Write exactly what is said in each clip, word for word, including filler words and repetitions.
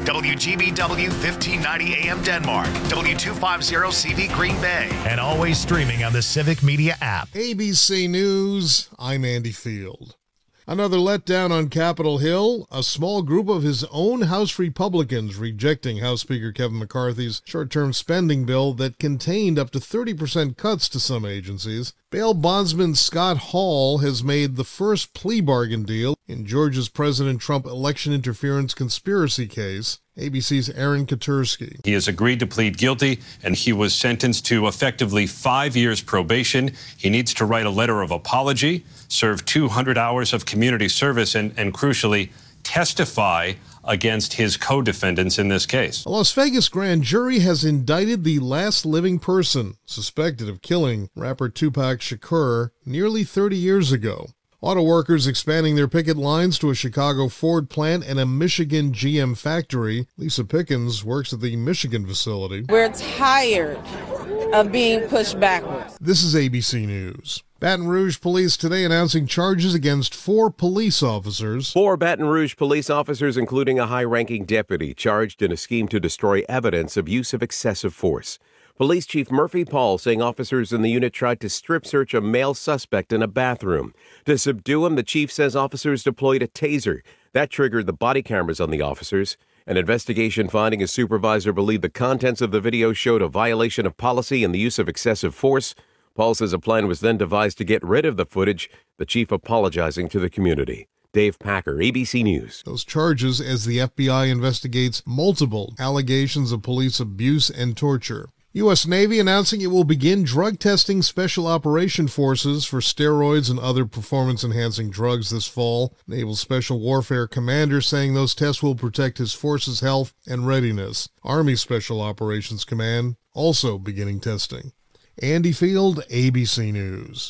W G B W fifteen ninety A M Denmark, W two fifty C V Green Bay, and always streaming on the Civic Media app. A B C News, I'm Andy Field. Another letdown on Capitol Hill, a small group of his own House Republicans rejecting House Speaker Kevin McCarthy's short-term spending bill that contained up to thirty percent cuts to some agencies. Bail bondsman Scott Hall has made the first plea bargain deal in Georgia's President Trump election interference conspiracy case. A B C's Aaron Katursky. He has agreed to plead guilty, and he was sentenced to effectively five years probation. He needs to write a letter of apology, serve two hundred hours of community service, and, and crucially, testify against his co-defendants in this case. A Las Vegas grand jury has indicted the last living person suspected of killing rapper Tupac Shakur nearly thirty years ago. Auto workers expanding their picket lines to a Chicago Ford plant and a Michigan G M factory. Lisa Pickens works at the Michigan facility. We're tired of being pushed backwards. This is A B C News. Baton Rouge police today announcing charges against four police officers. Four Baton Rouge police officers, including a high-ranking deputy, charged in a scheme to destroy evidence of use of excessive force. Police Chief Murphy Paul saying officers in the unit tried to strip search a male suspect in a bathroom. To subdue him, the chief says officers deployed a taser. That triggered the body cameras on the officers. An investigation finding a supervisor believed the contents of the video showed a violation of policy and the use of excessive force. Paul says a plan was then devised to get rid of the footage, the chief apologizing to the community. Dave Packer, A B C News. Those charges as the F B I investigates multiple allegations of police abuse and torture. U S Navy announcing it will begin drug testing Special Operation Forces for steroids and other performance-enhancing drugs this fall. Naval Special Warfare Commander saying those tests will protect his force's health and readiness. Army Special Operations Command also beginning testing. Andy Field, A B C News.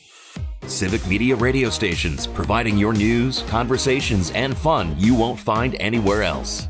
Civic Media radio stations, providing your news, conversations, and fun you won't find anywhere else.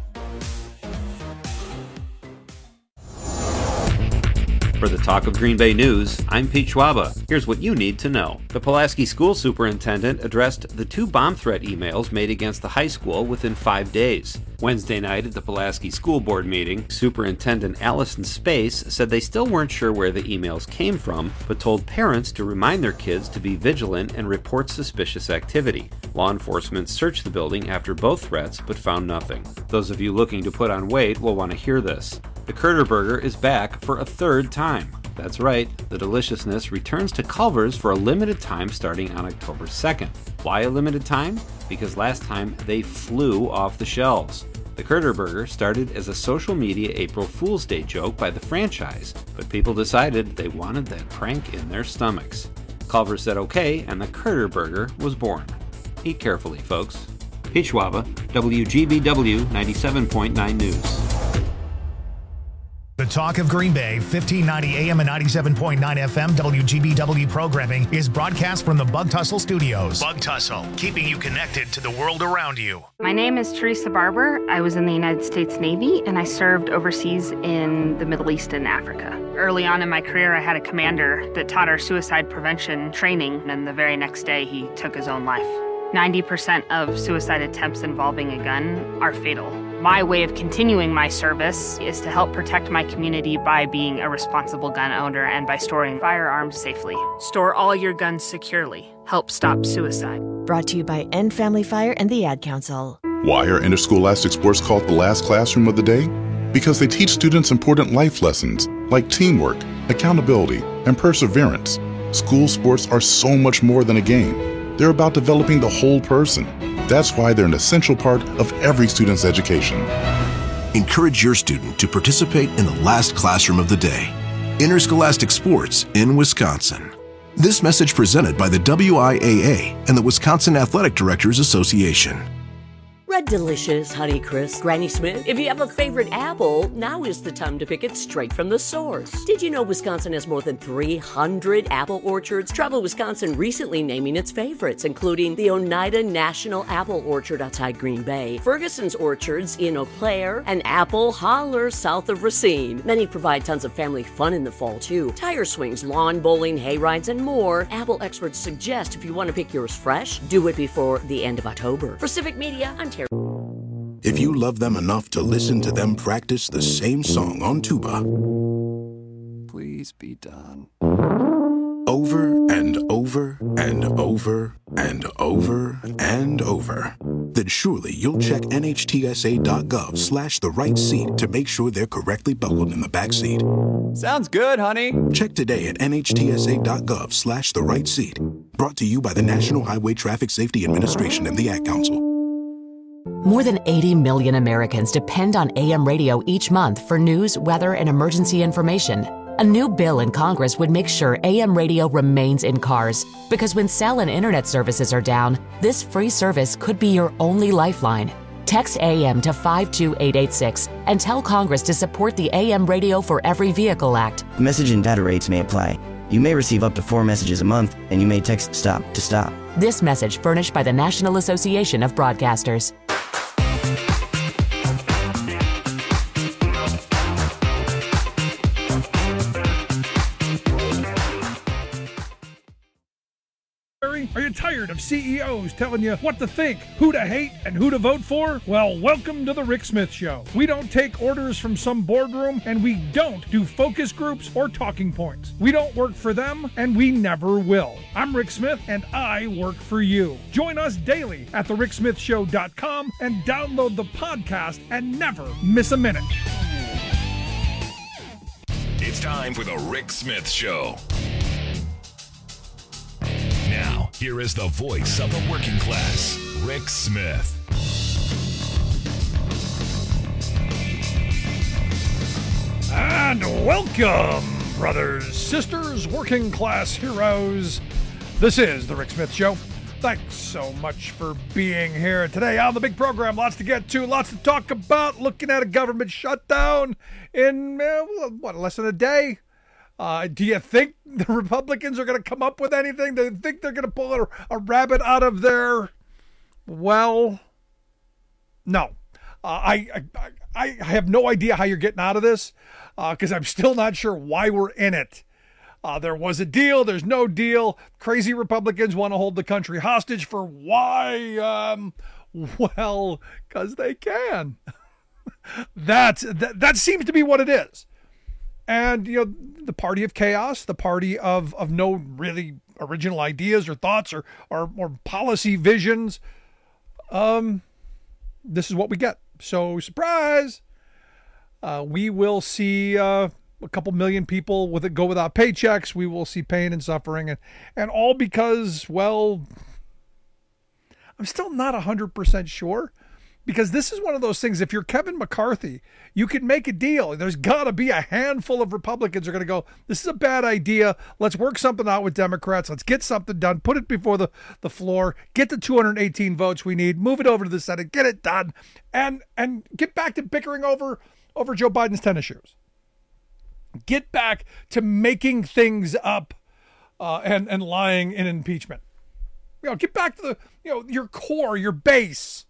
For the Talk of Green Bay News, I'm Pete Schwaba. Here's what you need to know. The Pulaski School Superintendent addressed the two bomb threat emails made against the high school within five days. Wednesday night at the Pulaski School Board meeting, Superintendent Allison Space said they still weren't sure where the emails came from, but told parents to remind their kids to be vigilant and report suspicious activity. Law enforcement searched the building after both threats, but found nothing. Those of you looking to put on weight will want to hear this. The Curter Burger is back for a third time. That's right, the deliciousness returns to Culver's for a limited time starting on October second. Why a limited time? Because last time they flew off the shelves. The Curter Burger started as a social media April Fool's Day joke by the franchise, but people decided they wanted that prank in their stomachs. Culver said okay, and the Curter Burger was born. Eat carefully, folks. Pete Schwaba, W G B W ninety-seven point nine News. The Talk of Green Bay, fifteen ninety A M and ninety-seven point nine F M W G B W programming is broadcast from the Bug Tussle Studios. Bug Tussle, keeping you connected to the world around you. My name is Teresa Barber. I was in the United States Navy, and I served overseas in the Middle East and Africa. Early on in my career, I had a commander that taught our suicide prevention training, and the very next day, he took his own life. ninety percent of suicide attempts involving a gun are fatal. My way of continuing my service is to help protect my community by being a responsible gun owner and by storing firearms safely. Store all your guns securely. Help stop suicide. Brought to you by End Family Fire and the Ad Council. Why are interscholastic sports called the last classroom of the day? Because they teach students important life lessons like teamwork, accountability, and perseverance. School sports are so much more than a game. They're about developing the whole person. That's why they're an essential part of every student's education. Encourage your student to participate in the last classroom of the day. Interscholastic sports in Wisconsin. This message presented by the W I A A and the Wisconsin Athletic Directors Association. Red Delicious, Honeycrisp, Granny Smith. If you have a favorite apple, now is the time to pick it straight from the source. Did you know Wisconsin has more than three hundred apple orchards? Travel Wisconsin recently naming its favorites, including the Oneida National Apple Orchard outside Green Bay, Ferguson's Orchards in Eau Claire, and Apple Holler south of Racine. Many provide tons of family fun in the fall, too. Tire swings, lawn bowling, hay rides, and more. Apple experts suggest if you want to pick yours fresh, do it before the end of October. For Civic Media, I'm Terry. if you love them enough to listen to them practice the same song on tuba. Please be done. Over and over and over and over and over, then surely you'll check nhtsa.gov slash the right seat to make sure they're correctly buckled in the back seat. Sounds good, honey. Check today at nhtsa.gov slash the right seat. Brought to you by the National Highway Traffic Safety Administration and the Ad Council. More than eighty million Americans depend on A M radio each month for news, weather, and emergency information. A new bill in Congress would make sure A M radio remains in cars, because when cell and internet services are down, this free service could be your only lifeline. Text A M to five two eight eight six and tell Congress to support the A M Radio for Every Vehicle Act. Message and data rates may apply. You may receive up to four messages a month, and you may text STOP to stop. This message furnished by the National Association of Broadcasters. Are you tired of C E Os telling you what to think, who to hate, and who to vote for? Well, welcome to the Rick Smith Show. We don't take orders from some boardroom, and we don't do focus groups or talking points. We don't work for them, and we never will. I'm Rick Smith, and I work for you. Join us daily at the rick smith show dot com and download the podcast and never miss a minute. It's time for the Rick Smith Show. Now, here is the voice of the working class, Rick Smith. And welcome, brothers, sisters, working class heroes. This is the Rick Smith Show. Thanks so much for being here today on the big program. Lots to get to, lots to talk about. Looking at a government shutdown in, uh, what, less than a day? Uh, do you think the Republicans are going to come up with anything? Do you think they're going to pull a, a rabbit out of their well? No. Uh, I, I I have no idea how you're getting out of this because uh, I'm still not sure why we're in it. Uh, there was a deal. There's no deal. Crazy Republicans want to hold the country hostage for why? Um, well, because they can. That's that, that seems to be what it is. And, you know, the party of chaos, the party of, of no really original ideas or thoughts or, or, or policy visions. Um, this is what we get. So, surprise, uh, we will see uh, a couple million people with it go without paychecks. We will see pain and suffering. And, and all because, well, I'm still not one hundred percent sure. Because this is one of those things, if you're Kevin McCarthy, you can make a deal. There's got to be a handful of Republicans who are going to go, this is a bad idea. Let's work something out with Democrats. Let's get something done. Put it before the, the floor. Get the two hundred eighteen votes we need. Move it over to the Senate. Get it done. And and get back to bickering over, over Joe Biden's tennis shoes. Get back to making things up uh, and, and lying in impeachment. You know, get back to the, you know, your core, your base.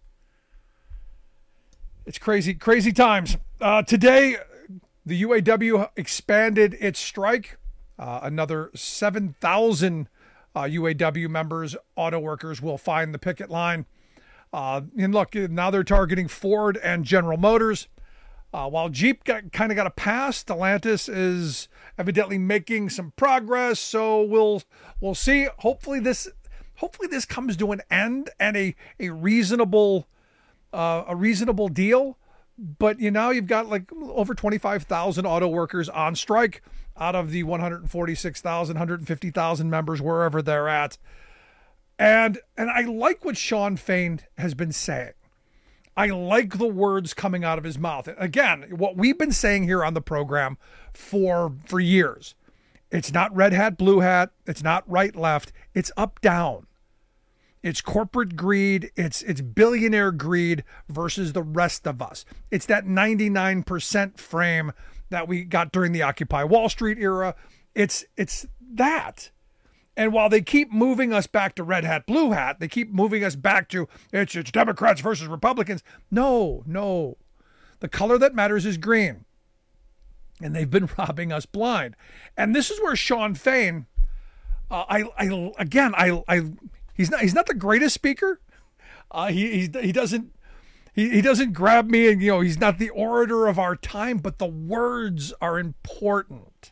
It's crazy, crazy times. Uh, today, the U A W expanded its strike. Uh, another seven thousand uh, U A W members, auto workers, will find the picket line. Uh, and look, now they're targeting Ford and General Motors. Uh, while Jeep got, kind of got a pass, Stellantis is evidently making some progress. So we'll we'll see. Hopefully this hopefully this comes to an end and a a reasonable. Uh, a reasonable deal, but you know, you've got like over twenty-five thousand auto workers on strike out of the one hundred forty-six thousand, one hundred fifty thousand members, wherever they're at. And, and I like what Shawn Fain has been saying. I like the words coming out of his mouth. Again, what we've been saying here on the program for, for years, it's not red hat, blue hat. It's not right, left. It's up, down. It's corporate greed. It's it's billionaire greed versus the rest of us. It's that ninety-nine percent frame that we got during the Occupy Wall Street era. It's it's that. And while they keep moving us back to red hat, blue hat, they keep moving us back to it's it's Democrats versus Republicans. No, no. The color that matters is green. And they've been robbing us blind. And this is where Shawn Fain, uh, I I again I I. He's not. He's not the greatest speaker. Uh, he he he doesn't. he, he doesn't grab me and, you know, he's not the orator of our time, but the words are important.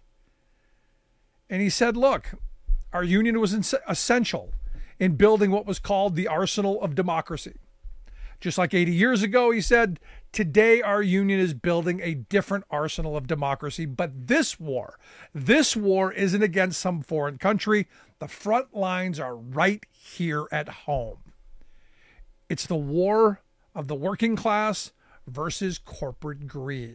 And he said, look, our union was ins- essential in building what was called the arsenal of democracy. Just like eighty years ago, he said, today our union is building a different arsenal of democracy. But this war, this war isn't against some foreign country. The front lines are right here at home. It's the war of the working class versus corporate greed.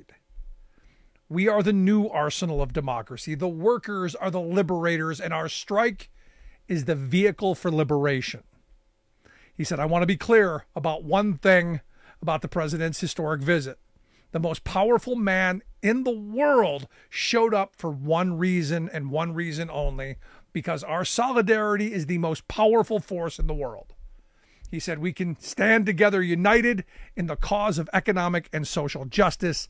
We are the new arsenal of democracy. The workers are the liberators, and our strike is the vehicle for liberation. He said, I want to be clear about one thing about the president's historic visit. The most powerful man in the world showed up for one reason and one reason only, because our solidarity is the most powerful force in the world. He said, we can stand together united in the cause of economic and social justice.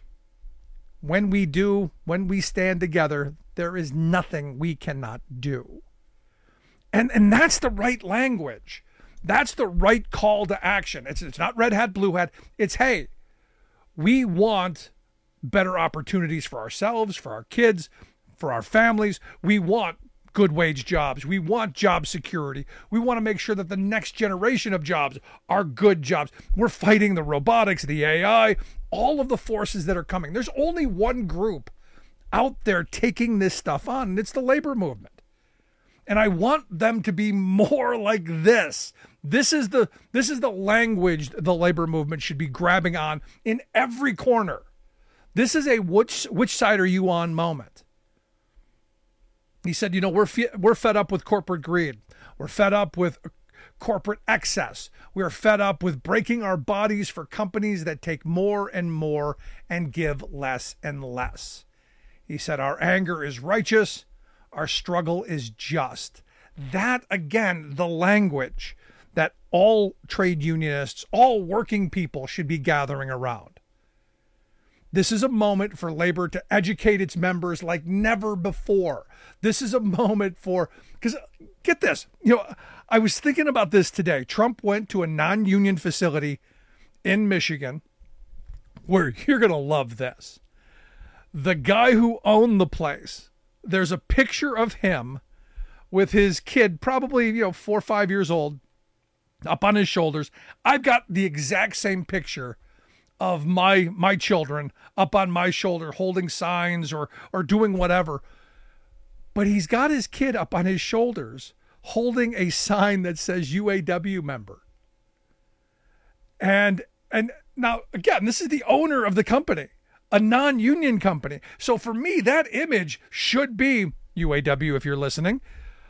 When we do, when we stand together, there is nothing we cannot do. And, and that's the right language. That's the right call to action. It's, it's not red hat, blue hat. It's, hey, we want better opportunities for ourselves, for our kids, for our families. We want good wage jobs. We want job security. We want to make sure that the next generation of jobs are good jobs. We're fighting the robotics, the A I, all of the forces that are coming. There's only one group out there taking this stuff on, and it's the labor movement. And I want them to be more like this. This is the this is the language the labor movement should be grabbing on in every corner. This is a which which side are you on moment. He said, you know, we're fe- we're fed up with corporate greed. We're fed up with corporate excess. We're fed up with breaking our bodies for companies that take more and more and give less and less. He said, our anger is righteous. Our struggle is just. That, again, the language that all trade unionists, all working people should be gathering around. This is a moment for labor to educate its members like never before. This is a moment for, because get this, you know, I was thinking about this today. Trump went to a non-union facility in Michigan where you're going to love this. The guy who owned the place, there's a picture of him with his kid, probably, you know, four or five years old, up on his shoulders. I've got the exact same picture of my my children up on my shoulder holding signs or or doing whatever. But he's got his kid up on his shoulders holding a sign that says U A W member. And and now, again, this is the owner of the company, a non-union company. So for me, that image should be, U A W if you're listening,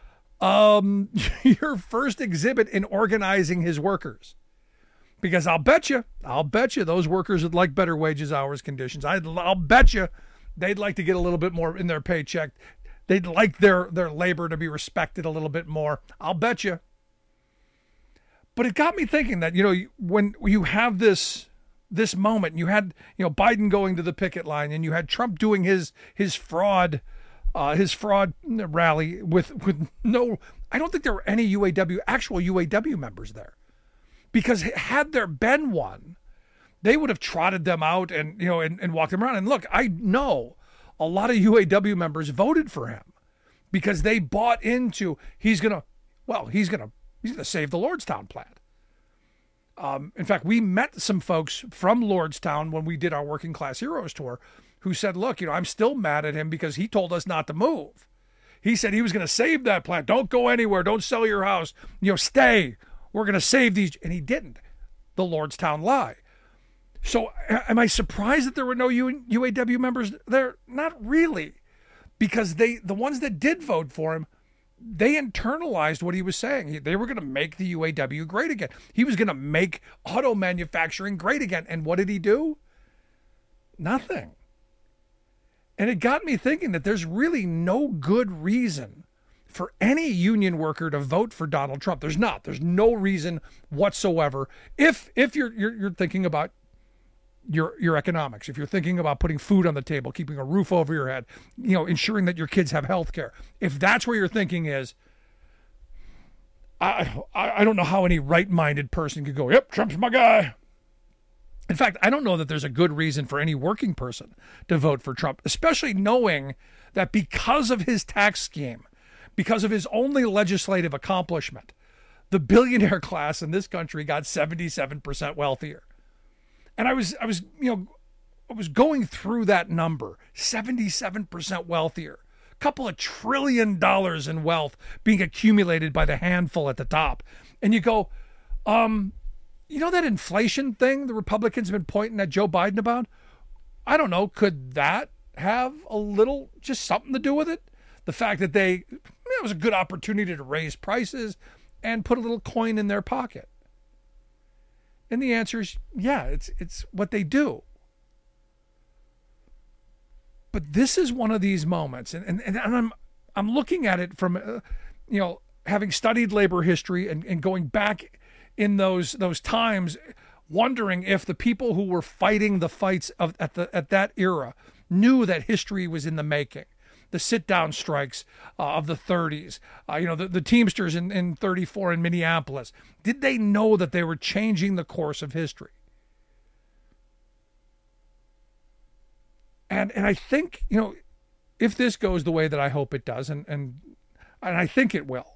um, your first exhibit in organizing his workers. Because I'll bet you, I'll bet you those workers would like better wages, hours, conditions. I'd, I'll bet you they'd like to get a little bit more in their paycheck. They'd like their, their labor to be respected a little bit more. I'll bet you. But it got me thinking that, you know, when you have this this moment, you had, you know, Biden going to the picket line and you had Trump doing his his fraud uh, his fraud rally with with no, I don't think there were any U A W, actual U A W members there. Because had there been one, they would have trotted them out and, you know, and, and walked them around. And look, I know a lot of U A W members voted for him because they bought into, he's going to, well, he's going to, he's going to save the Lordstown plant. Um, in fact, we met some folks from Lordstown when we did our Working Class Heroes tour who said, look, you know, I'm still mad at him because he told us not to move. He said he was going to save that plant. Don't go anywhere. Don't sell your house. You know, stay. We're going to save these. And he didn't. The Lordstown lie. So am I surprised that there were no U A W members there? Not really. Because they, the ones that did vote for him, they internalized what he was saying. They were going to make the U A W great again. He was going to make auto manufacturing great again. And what did he do? Nothing. And it got me thinking that there's really no good reason for any union worker to vote for Donald Trump. There's not. There's no reason whatsoever. If if you're you're, you're thinking about your your economics, if you're thinking about putting food on the table, keeping a roof over your head, you know, ensuring that your kids have health care, if that's where your thinking is, I I, I don't know how any right-minded person could go, yep, Trump's my guy. In fact, I don't know that there's a good reason for any working person to vote for Trump, especially knowing that because of his tax scheme, because of his only legislative accomplishment, the billionaire class in this country got seventy-seven percent wealthier. And I was, I was, you know, I was going through that number, seventy-seven percent wealthier, a couple of trillion dollars in wealth being accumulated by the handful at the top. And you go, um, you know that inflation thing the Republicans have been pointing at Joe Biden about? I don't know. Could that have a little, just something to do with it? The fact that they, it was a good opportunity to raise prices and put a little coin in their pocket. And the answer is, yeah, it's it's what they do. But this is one of these moments, and and, and I'm I'm looking at it from, uh, you know, having studied labor history and, and going back in those those times, wondering if the people who were fighting the fights of at the at that era knew that history was in the making. The sit-down strikes uh, of the thirties, uh, you know, the, the Teamsters in, in thirty-four in Minneapolis. Did they know that they were changing the course of history? And and I think, you know, if this goes the way that I hope it does, and and and I think it will,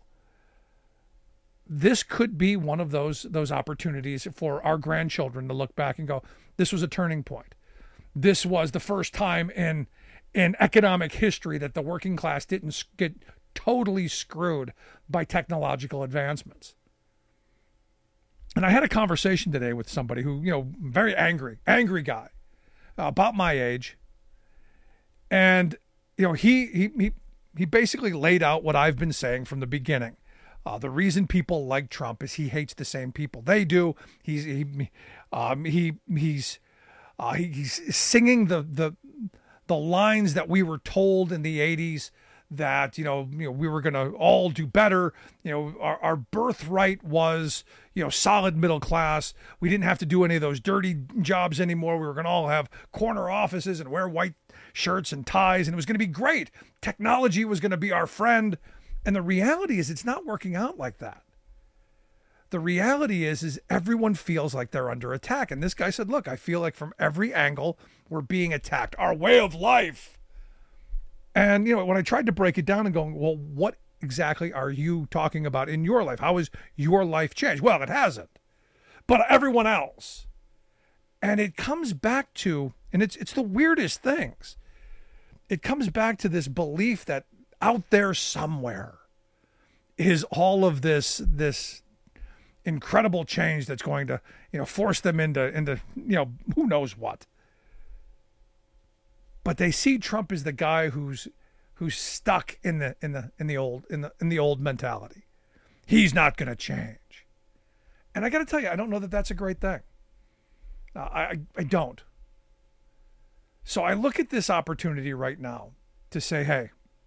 this could be one of those those opportunities for our grandchildren to look back and go, this was a turning point. This was the first time in in economic history that the working class didn't get totally screwed by technological advancements. And I had a conversation today with somebody who, you know, very angry, angry guy, uh, about my age. And, you know, he, he, he, he basically laid out what I've been saying from the beginning. Uh, the reason people like Trump is he hates the same people they do. He's, he, um, he, he's, uh, he's singing the, the, the lines that we were told in the eighties that, you know, you know, we were going to all do better. You know, our, our birthright was, you know, solid middle class. We didn't have to do any of those dirty jobs anymore. We were going to all have corner offices and wear white shirts and ties, and it was going to be great. Technology was going to be our friend. And the reality is it's not working out like that. The reality is, is everyone feels like they're under attack. And this guy said, look, I feel like from every angle, we're being attacked. Our way of life. And, you know, when I tried to break it down and going, well, what exactly are you talking about in your life? How has your life changed? Well, it hasn't. But everyone else. And it comes back to, and it's it's the weirdest things. It comes back to this belief that out there somewhere is all of this, this, incredible change that's going to, you know, force them into, into, you know, who knows what. But they see Trump as the guy who's, who's stuck in the, in the, in the old, in the, in the old mentality. He's not going to change. And I got to tell you, I don't know that that's a great thing. Uh, I, I don't. So I look at this opportunity right now to say, hey,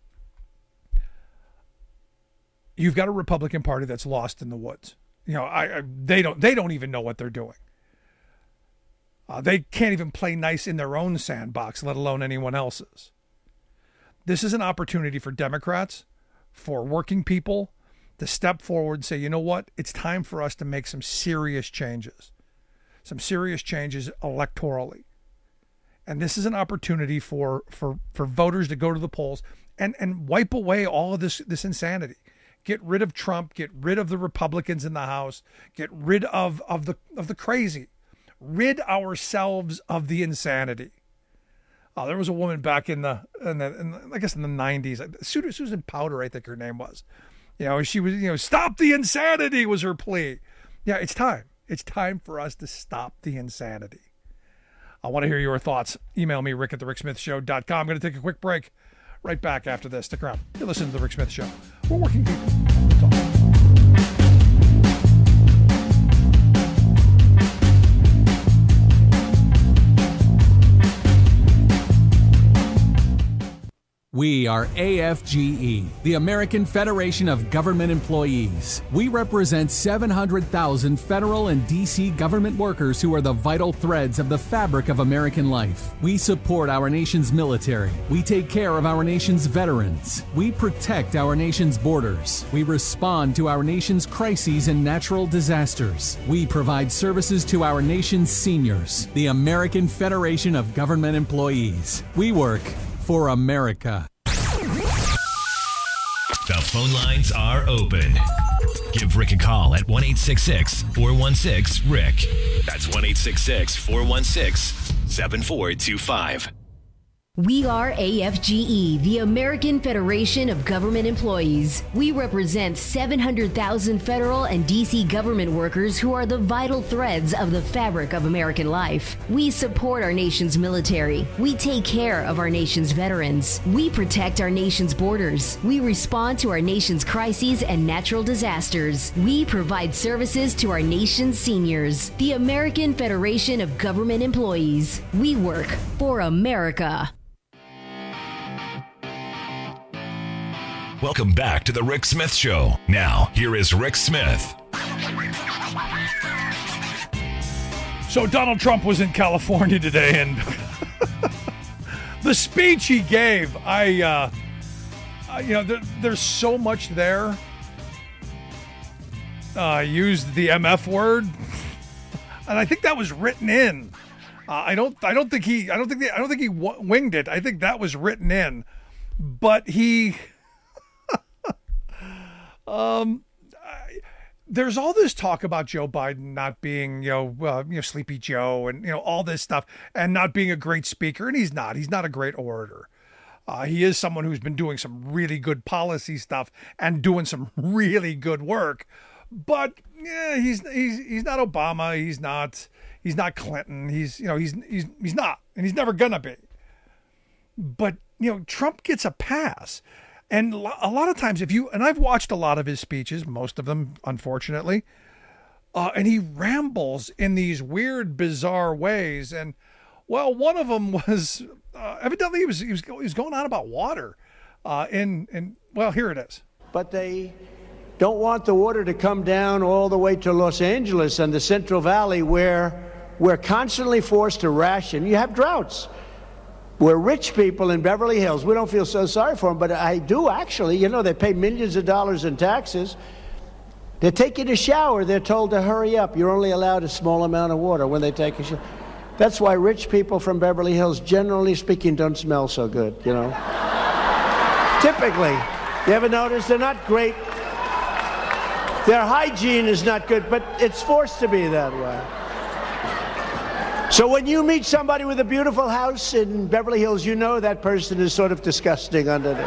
you've got a Republican Party that's lost in the woods. You know, I, I they don't they don't even know what they're doing. Uh, they can't even play nice in their own sandbox, let alone anyone else's. This is an opportunity for Democrats, for working people, to step forward and say, you know what? It's time for us to make some serious changes, some serious changes electorally. And this is an opportunity for for for voters to go to the polls and and wipe away all of this this insanity. Get rid of Trump, get rid of the Republicans in the House, get rid of, of the of the crazy, rid ourselves of the insanity. Uh, there was a woman back in the, in the, in the I guess in the nineties, Susan Powter, I think her name was. You know, she was, you know, stop the insanity was her plea. Yeah, it's time. It's time for us to stop the insanity. I want to hear your thoughts. Email me, rick at the rick smith show dot com. I'm going to take a quick break. Right back after this. Stick around. You're listening to The Rick Smith Show. We're working people. We'll talk. We are A F G E, the American Federation of Government Employees. We represent seven hundred thousand federal and D C government workers who are the vital threads of the fabric of American life. We support our nation's military. We take care of our nation's veterans. We protect our nation's borders. We respond to our nation's crises and natural disasters. We provide services to our nation's seniors. The American Federation of Government Employees. We work for America. The phone lines are open. Give Rick a call at one eight six six, four one six, Rick. That's one eight six six, four one six, seven four two five. We are A F G E, the American Federation of Government Employees. We represent seven hundred thousand federal and D C government workers who are the vital threads of the fabric of American life. We support our nation's military. We take care of our nation's veterans. We protect our nation's borders. We respond to our nation's crises and natural disasters. We provide services to our nation's seniors. The American Federation of Government Employees. We work for America. Welcome back to the Rick Smith Show. Now, here is Rick Smith. So Donald Trump was in California today, and the speech he gave, I, uh, uh, you know, there, there's so much there. Uh, used the M F word, and I think that was written in. Uh, I don't, I don't think he, I don't think, they, I don't think he w- winged it. I think that was written in, but he. Um, I, there's all this talk about Joe Biden not being, you know, uh, you know, Sleepy Joe and, you know, all this stuff and not being a great speaker. And he's not, he's not a great orator. Uh, he is someone who's been doing some really good policy stuff and doing some really good work, but yeah, he's, he's, he's not Obama. He's not, he's not Clinton. He's, you know, he's, he's, he's not, and he's never gonna be. But, you know, Trump gets a pass. And a lot of times, if you, and I've watched a lot of his speeches, most of them, unfortunately, uh, and he rambles in these weird, bizarre ways. And, well, one of them was, uh, evidently he was, he was, he was going on about water. Uh, and, and, well, here it is. But they don't want the water to come down all the way to Los Angeles and the Central Valley, where we're constantly forced to ration. You have droughts. We're rich people in Beverly Hills. We don't feel so sorry for them, but I do actually. You know, they pay millions of dollars in taxes. They're taking a shower. They're told to hurry up. You're only allowed a small amount of water when they take a shower. That's why rich people from Beverly Hills, generally speaking, don't smell so good, you know. Typically. You ever notice? They're not great. Their hygiene is not good, but it's forced to be that way. So when you meet somebody with a beautiful house in Beverly Hills, you know that person is sort of disgusting underneath.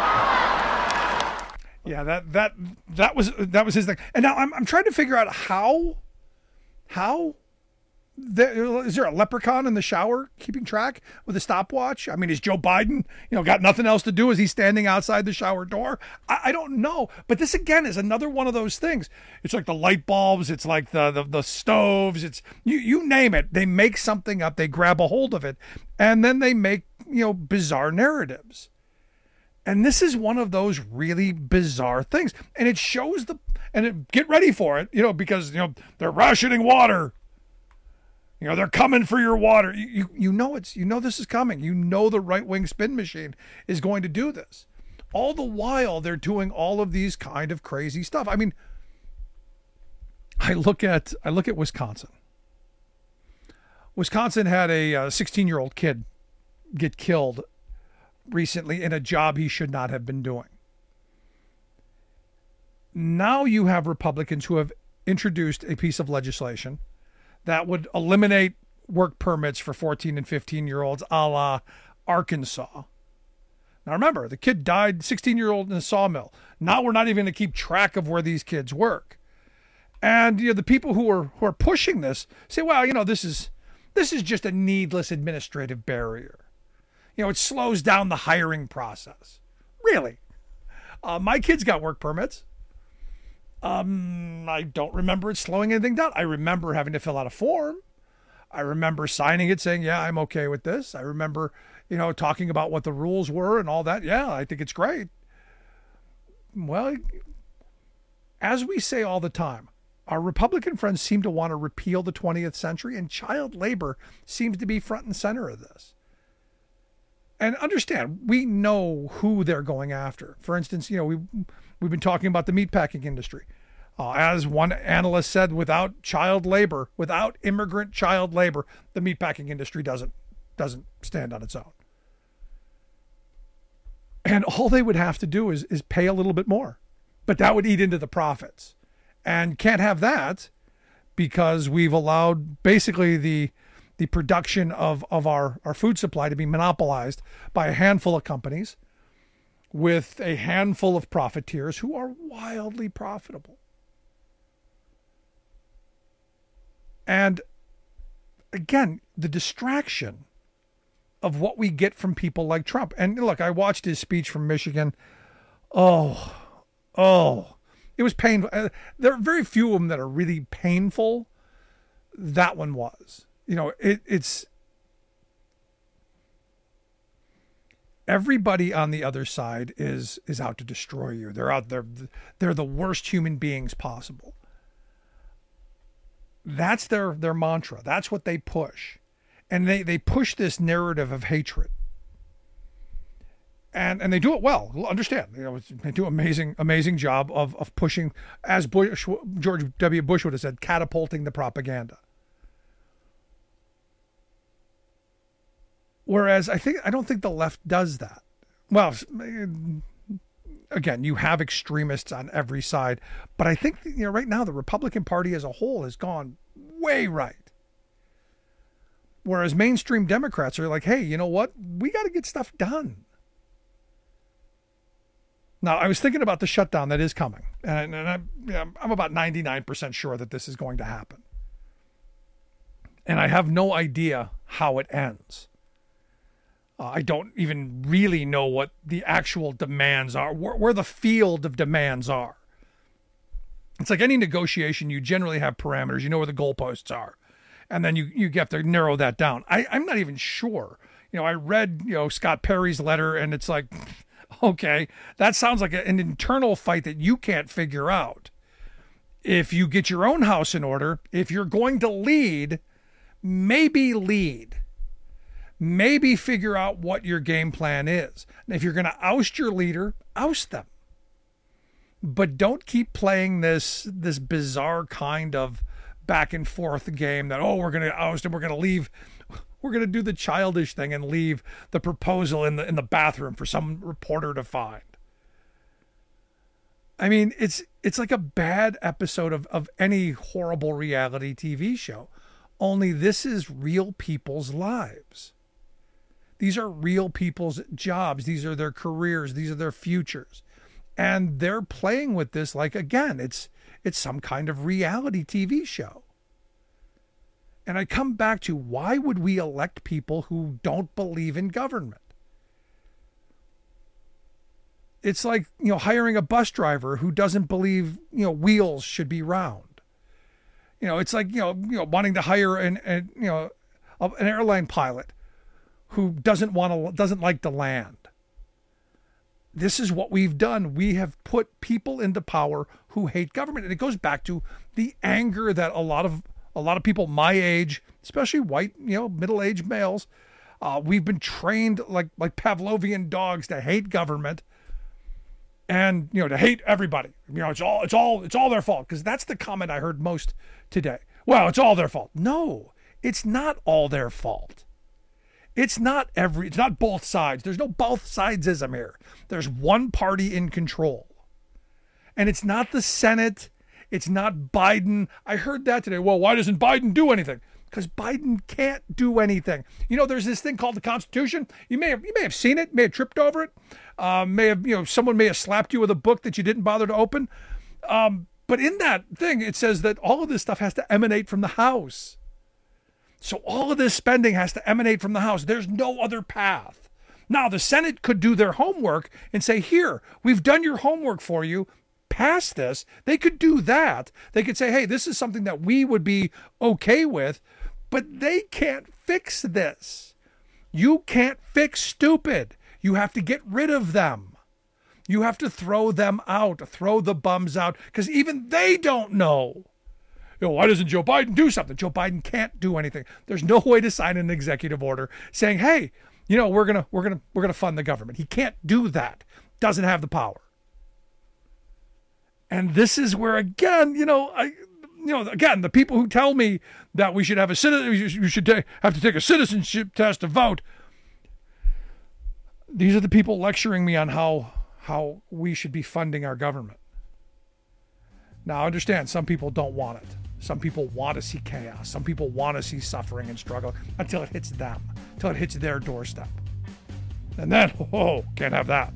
Yeah, that that that was that was his thing. And now I'm I'm trying to figure out how how there, is there a leprechaun in the shower keeping track with a stopwatch? I mean, is Joe Biden, you know, got nothing else to do? Is he standing outside the shower door? I, I don't know. But this, again, is another one of those things. It's like the light bulbs. It's like the, the, the stoves. It's you, you name it. They make something up. They grab a hold of it. And then they make, you know, bizarre narratives. And this is one of those really bizarre things. And it shows the, and it, get ready for it, you know, because, you know, they're rationing water. You know, they're coming for your water. You, you you know it's you know this is coming. You know the right-wing spin machine is going to do this. All the while they're doing all of these kind of crazy stuff. I mean, I look at I look at Wisconsin. Wisconsin had a sixteen-year-old kid get killed recently in a job he should not have been doing. Now you have Republicans who have introduced a piece of legislation that would eliminate work permits for fourteen and fifteen-year-olds a la Arkansas. Now remember, the kid died, sixteen-year-old in a sawmill. Now we're not even going to keep track of where these kids work. And you know, the people who are who are pushing this say, well, you know, this is this is just a needless administrative barrier. You know, it slows down the hiring process. Really? Uh, my kids got work permits. Um, I don't remember it slowing anything down. I remember having to fill out a form. I remember signing it saying, yeah, I'm okay with this. I remember, you know, talking about what the rules were and all that. Yeah, I think it's great. Well, as we say all the time, our Republican friends seem to want to repeal the twentieth century, and child labor seems to be front and center of this. And understand, we know who they're going after. For instance, you know, we, we've been talking about the meatpacking industry. Uh, as one analyst said, without child labor, without immigrant child labor, the meatpacking industry doesn't, doesn't stand on its own. And all they would have to do is, is pay a little bit more. But that would eat into the profits. And can't have that because we've allowed basically the the production of, of our, our food supply to be monopolized by a handful of companies with a handful of profiteers who are wildly profitable. And again, the distraction of what we get from people like Trump. And look, I watched his speech from Michigan. Oh, oh. It was painful. Uh, there are very few of them that are really painful. That one was. You know, it, it's everybody on the other side is is out to destroy you. They're out there. They're the worst human beings possible. That's their their mantra. That's what they push, and they they push this narrative of hatred. And and they do it well. Understand, you know, they do an amazing, amazing job of, of pushing, as Bush, George W. Bush would have said, catapulting the propaganda. Whereas I think I don't think the left does that. Well, again, you have extremists on every side, but I think, you know, right now the Republican Party as a whole has gone way right. Whereas mainstream Democrats are like, hey, you know what? We got to get stuff done. Now, I was thinking about the shutdown that is coming, and, and I'm, you know, I'm about ninety-nine percent sure that this is going to happen. And I have no idea how it ends. Uh, I don't even really know what the actual demands are, where, where the field of demands are. It's like any negotiation, you generally have parameters. You know where the goalposts are. And then you, you have to narrow that down. I, I'm not even sure. You know, I read, you know, Scott Perry's letter, and it's like... Okay, that sounds like an internal fight that you can't figure out. If you get your own house in order, if you're going to lead, maybe lead. Maybe figure out what your game plan is. And if you're going to oust your leader, oust them. But don't keep playing this, this bizarre kind of back and forth game that, oh, we're going to oust him, we're going to leave... We're going to do the childish thing and leave the proposal in the in the bathroom for some reporter to find. I mean, it's it's like a bad episode of, of any horrible reality T V show. Only this is real people's lives. These are real people's jobs. These are their careers. These are their futures. And they're playing with this like, again, it's it's some kind of reality T V show. And I come back to, why would we elect people who don't believe in government? It's like, you know, hiring a bus driver who doesn't believe, you know, wheels should be round. You know, it's like, you know, you know, wanting to hire an, an you know, an airline pilot who doesn't want to, doesn't like to land. This is what we've done. We have put people into power who hate government. And it goes back to the anger that a lot of A lot of people my age, especially white, you know, middle-aged males, uh, we've been trained like like Pavlovian dogs to hate government, and you know, to hate everybody. You know, it's all it's all it's all their fault, because that's the comment I heard most today. Well, it's all their fault. No, it's not all their fault. It's not every. It's not both sides. There's no both sidesism here. There's one party in control, and it's not the Senate. It's not Biden. I heard that today. Well, why doesn't Biden do anything? Because Biden can't do anything. You know, there's this thing called the Constitution. You may have you may have seen it, may have tripped over it. Uh, may have, you know, someone may have slapped you with a book that you didn't bother to open. Um, but in that thing, it says that all of this stuff has to emanate from the House. So all of this spending has to emanate from the House. There's no other path. Now, the Senate could do their homework and say, here, we've done your homework for you. Pass this. They could do that. They could say, hey, this is something that we would be okay with, But they can't fix this. You can't fix stupid. You have to get rid of them. You have to throw them out, throw the bums out, because even they don't know. You know, why doesn't Joe Biden do something? Joe Biden can't do anything. There's no way to sign an executive order saying, hey, you know, we're gonna we're gonna we're gonna fund the government. He can't do that. Doesn't have the power. And this is where, again, you know, I, you know, again, the people who tell me that we should have a citizen, you should ta- have to take a citizenship test to vote. These are the people lecturing me on how how we should be funding our government. Now, I understand some people don't want it. Some people want to see chaos. Some people want to see suffering and struggle until it hits them, until it hits their doorstep. And then, oh, can't have that.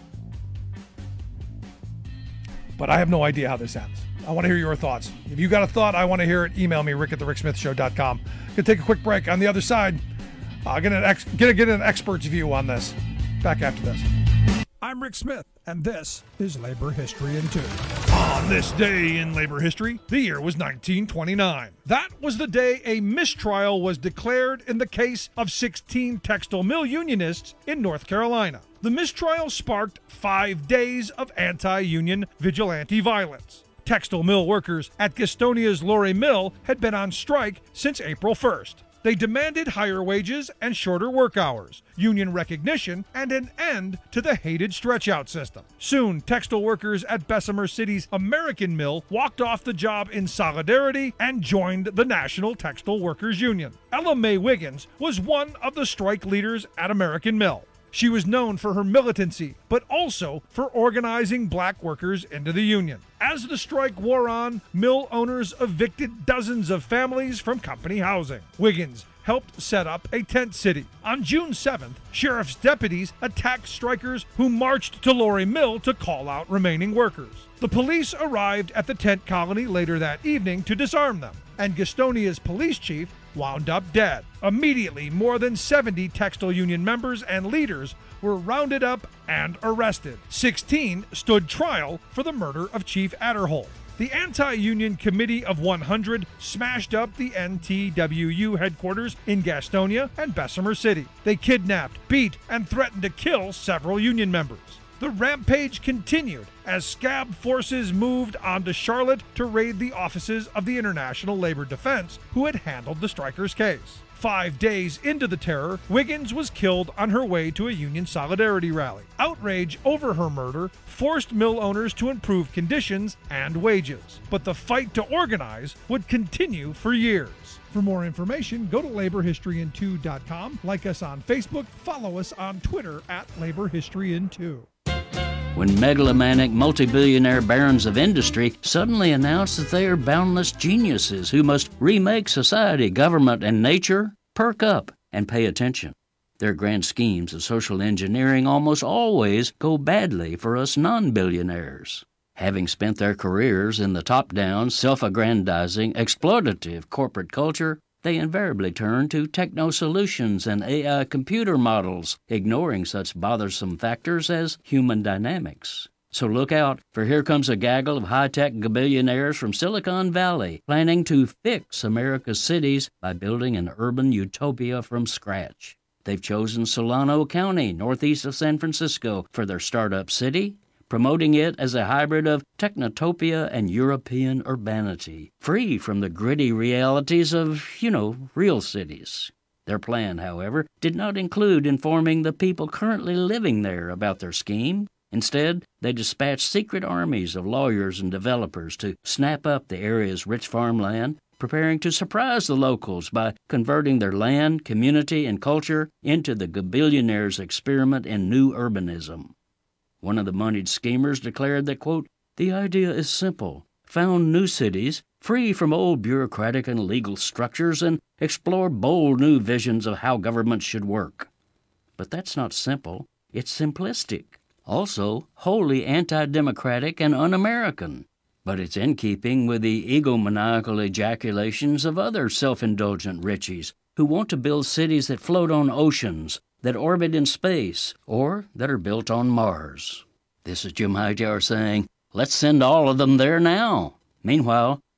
But I have no idea how this ends. I want to hear your thoughts. If you got a thought, I want to hear it. Email me, rick at the rick smith show dot com. Gonna take a quick break. On the other side, uh, get, an ex- get, a, get an expert's view on this. Back after this. I'm Rick Smith, and this is Labor History in Two. On this day in labor history, the year was nineteen twenty-nine. That was the day a mistrial was declared in the case of sixteen textile mill unionists in North Carolina. The mistrial sparked five days of anti-union vigilante violence. Textile mill workers at Gastonia's Lorry Mill had been on strike since April first. They demanded higher wages and shorter work hours, union recognition, and an end to the hated stretch-out system. Soon, textile workers at Bessemer City's American Mill walked off the job in solidarity and joined the National Textile Workers Union. Ella Mae Wiggins was one of the strike leaders at American Mill. She was known for her militancy, but also for organizing black workers into the union. As the strike wore on, mill owners evicted dozens of families from company housing. Wiggins helped set up a tent city. On June seventh, sheriff's deputies attacked strikers who marched to Lorry Mill to call out remaining workers. The police arrived at the tent colony later that evening to disarm them, and Gastonia's police chief wound up dead. Immediately, more than seventy textile union members and leaders were rounded up and arrested. sixteen stood trial for the murder of Chief Adderholt. The Anti-Union Committee of one hundred smashed up the N T W U headquarters in Gastonia and Bessemer City. They kidnapped, beat, and threatened to kill several union members. The rampage continued as scab forces moved on to Charlotte to raid the offices of the International Labor Defense, who had handled the strikers' case. Five days into the terror, Wiggins was killed on her way to a union solidarity rally. Outrage over her murder forced mill owners to improve conditions and wages, but the fight to organize would continue for years. For more information, go to labor history in two dot com, like us on Facebook, follow us on Twitter at labor history in two. When megalomaniac multi-billionaire barons of industry suddenly announce that they are boundless geniuses who must remake society, government, and nature, perk up and pay attention. Their grand schemes of social engineering almost always go badly for us non-billionaires. Having spent their careers in the top-down, self-aggrandizing, exploitative corporate culture, they invariably turn to techno-solutions and A I computer models, ignoring such bothersome factors as human dynamics. So look out, for here comes a gaggle of high-tech billionaires from Silicon Valley planning to fix America's cities by building an urban utopia from scratch. They've chosen Solano County, northeast of San Francisco, for their startup city, promoting it as a hybrid of technotopia and European urbanity, free from the gritty realities of, you know, real cities. Their plan, however, did not include informing the people currently living there about their scheme. Instead, they dispatched secret armies of lawyers and developers to snap up the area's rich farmland, preparing to surprise the locals by converting their land, community, and culture into the billionaires' experiment in new urbanism. One of the moneyed schemers declared that, quote, the idea is simple. Found new cities, free from old bureaucratic and legal structures, and explore bold new visions of how government should work. But that's not simple. It's simplistic. Also, wholly anti-democratic and un-American. But it's in keeping with the egomaniacal ejaculations of other self-indulgent richies who want to build cities that float on oceans, that orbit in space, or that are built on Mars. This is Jim Hightower saying, let's send all of them there now. Meanwhile,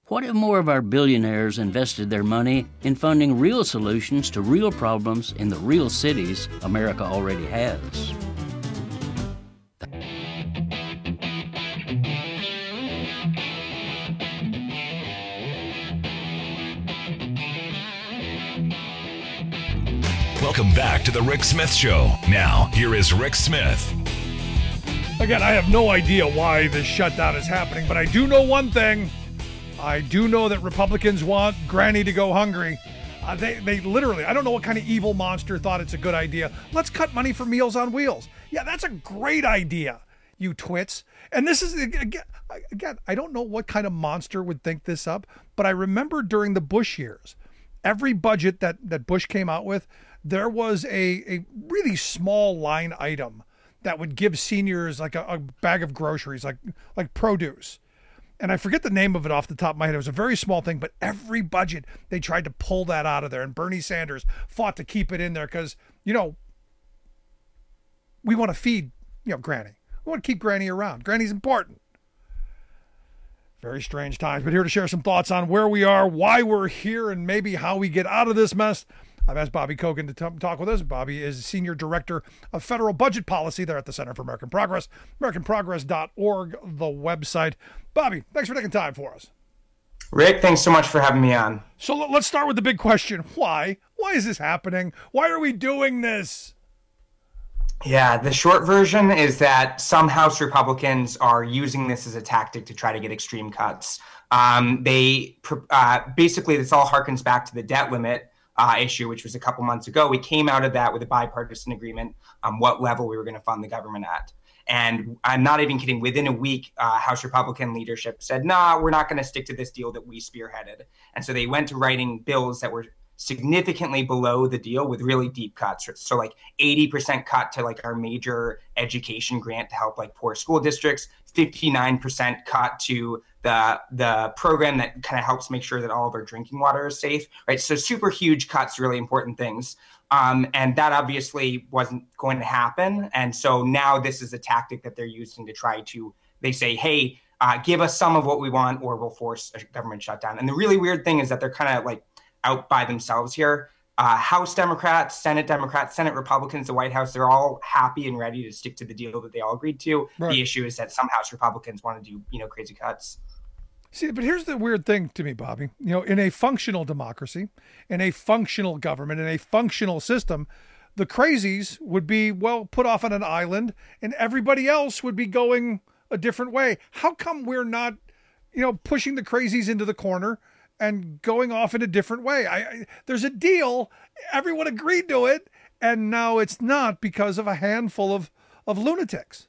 What if more of our billionaires invested their money in funding real solutions to real problems in the real cities America already has? Welcome back to the Rick Smith Show. Now, here is Rick Smith. Again, I have no idea why this shutdown is happening, but I do know one thing. I do know that Republicans want Granny to go hungry. Uh, they, they literally, I don't know what kind of evil monster thought it's a good idea. Let's cut money for Meals on Wheels. Yeah, that's a great idea, you twits. And this is, again, again, I don't know what kind of monster would think this up, but I remember during the Bush years, every budget that, that Bush came out with, there was a, a really small line item that would give seniors like a, a bag of groceries, like like produce. And I forget the name of it off the top of my head. It was a very small thing, but every budget, they tried to pull that out of there. And Bernie Sanders fought to keep it in there because, you know, we want to feed, you know, Granny. We want to keep Granny around. Granny's important. Very strange times, but here to share some thoughts on where we are, why we're here, and maybe how we get out of this mess. I've asked Bobby Kogan to t- talk with us. Bobby is Senior Director of Federal Budget Policy there at the Center for American Progress, american progress dot org, the website. Bobby, thanks for taking time for us. Rick, thanks so much for having me on. So let's start with the big question. Why? Why is this happening? Why are we doing this? Yeah, the short version is that some House Republicans are using this as a tactic to try to get extreme cuts. Um, they uh, basically, this all harkens back to the debt limit Uh, issue, which was a couple months ago. We came out of that with a bipartisan agreement on what level we were going to fund the government at. And I'm not even kidding. Within a week, uh, House Republican leadership said, nah, we're not going to stick to this deal that we spearheaded. And so they went to writing bills that were significantly below the deal with really deep cuts. So like eighty percent cut to like our major education grant to help like poor school districts, fifty-nine percent cut to the the program that kind of helps make sure that all of our drinking water is safe, right? So super huge cuts, really important things. Um, and that obviously wasn't going to happen. And so now this is a tactic that they're using to try to, they say, hey, uh, give us some of what we want or we'll force a government shutdown. And the really weird thing is that they're kind of like out by themselves here. Uh, House Democrats, Senate Democrats, Senate Republicans, the White House, they're all happy and ready to stick to the deal that they all agreed to. Right. The issue is that some House Republicans want to do, you know, crazy cuts. See, but here's the weird thing to me, Bobby. You know, in a functional democracy, in a functional government, in a functional system, the crazies would be, well, put off on an island and everybody else would be going a different way. How come we're not, you know, pushing the crazies into the corner and going off in a different way? I, I there's a deal. Everyone agreed to it. And now it's not because of a handful of, of lunatics.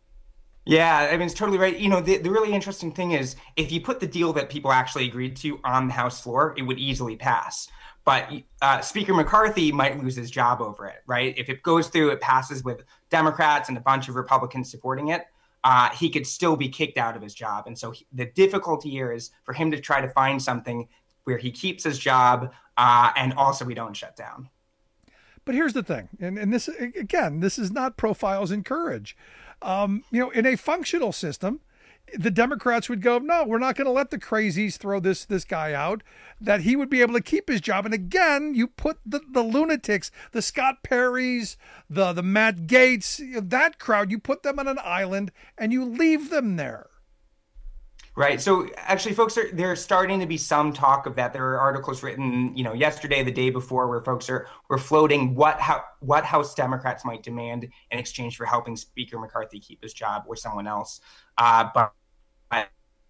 Yeah, I mean, it's totally right. You know, the, the really interesting thing is if you put the deal that people actually agreed to on the House floor, it would easily pass. But uh, Speaker McCarthy might lose his job over it, right? If it goes through, it passes with Democrats and a bunch of Republicans supporting it, uh, he could still be kicked out of his job. And so he, the difficulty here is for him to try to find something where he keeps his job uh, and also we don't shut down. But here's the thing. And, and this, again, this is not profiles in courage. Um, you know, in a functional system, the Democrats would go, no, we're not going to let the crazies throw this this guy out, that he would be able to keep his job. And again, you put the, the lunatics, the Scott Perrys, the, the Matt Gaetz, that crowd, you put them on an island and you leave them there. Right. So actually, folks, are there's starting to be some talk of that. There are articles written, you know, yesterday, the day before, where folks are were floating what how, what House Democrats might demand in exchange for helping Speaker McCarthy keep his job or someone else. Uh, but I